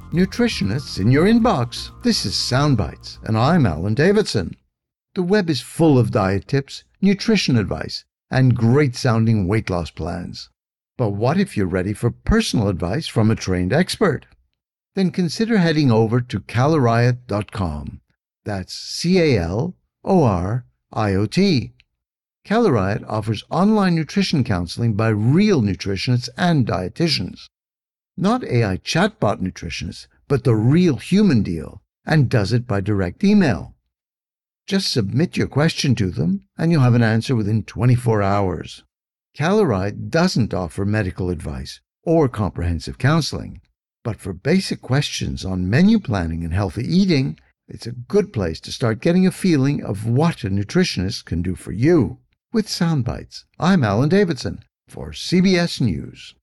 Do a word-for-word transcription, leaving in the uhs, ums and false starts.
Nutritionists in your inbox. This is Soundbites, and I'm Alan Davidson. The web is full of diet tips, nutrition advice, and great-sounding weight loss plans. But what if you're ready for personal advice from a trained expert? Then consider heading over to Caloriot dot com. That's C A L O R I O T. Caloriot offers online nutrition counseling by real nutritionists and dietitians. Not A I chatbot nutritionists, but the real human deal, and does it by direct email. Just submit your question to them, and you'll have an answer within twenty-four hours. Caloriot doesn't offer medical advice or comprehensive counseling, but for basic questions on menu planning and healthy eating, it's a good place to start getting a feeling of what a nutritionist can do for you. With Soundbites, I'm Alan Davidson for C B S News.